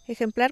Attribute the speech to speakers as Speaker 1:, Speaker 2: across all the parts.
Speaker 1: Ejemplar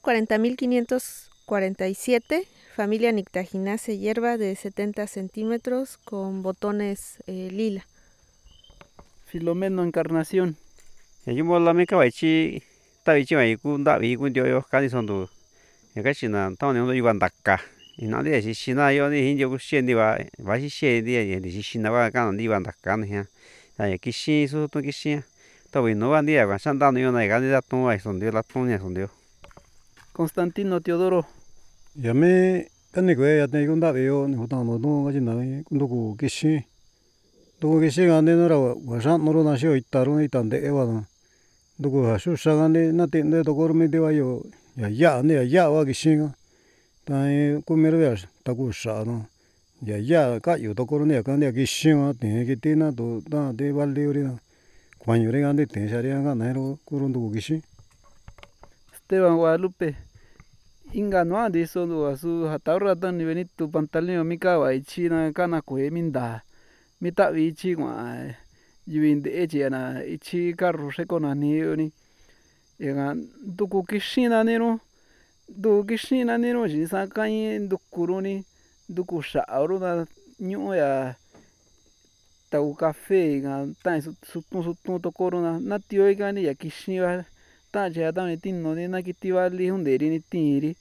Speaker 1: 40.547, familia Nyctaginaceae, hierba de 70 centímetros con botones lila.
Speaker 2: Filomeno Encarnación.
Speaker 3: Yimo la me kawaichi tabichi mai ku ndavi ku ndio yo kani sondu. Ya kachina tawne ndo iban dakka. Ina de shishina yo ni hinjo ku shendi ba shi shendi ya ni shishina ba kana ndi iban dakka ne ya. Ya kishi su to kishi. Tawi no ba ndia ba shanda no yo na ga da ton ai sondio la ton ya sondio.
Speaker 2: Constantino Teodoro.
Speaker 4: Ya me kani kwe ya te ku ndavi yo ni hotan no no kachina ndo ku kishi. Ndo kishi ga ne no ra wa shan no ro na shi itaro itande e wa. Ndo ku ha shu sha ga ne na te ne to ko me de wa yo ya ne ya wa kishi ga. Ta ku me ro ya ta ku sha no. Ya ka yo to ko ne ka ne kishi wa te ki te na to ta de valde ori na. Kuaño re ga ne te sha re ga na ro ku ro ndo ku kishi.
Speaker 2: Esteban Guadalupe. Inga no andi so do asu hataura tan ni Benito Pantaleón mi kawaichi na kana kue minda. Mi tavi ichi kwa yuvinde echi na ichi carro shekona ni oni. Ega nduku kishina nero. Nduku kishina nero ji sa kai ndukuru ni nduku sha'ru na ñu ya tau café ga ta sutun to koro na tio ga ni ya kishi wa ta ja ta mi tin no ni na kiti vali hunde ri ni tiri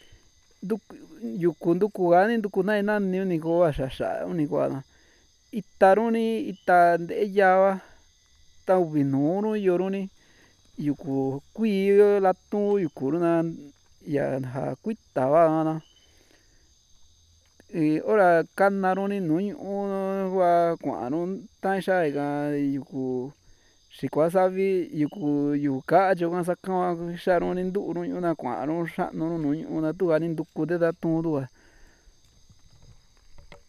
Speaker 2: yuku nduku ga ni nduku na na ni ni ko wa sha uni ko na itaru ni ita ndeya wa ta uvi nuru yoru ni yuku kui latu yuku na ya ja kuita va na ora kanaru ni nu ñu'u wa kua'nu ta xa ga yuku xikua savi yuku katyo ka saka xaru ni nduru ñu'u na kua'ru xa'nu nu ñu'u na tu va ni nduku te tatun tu.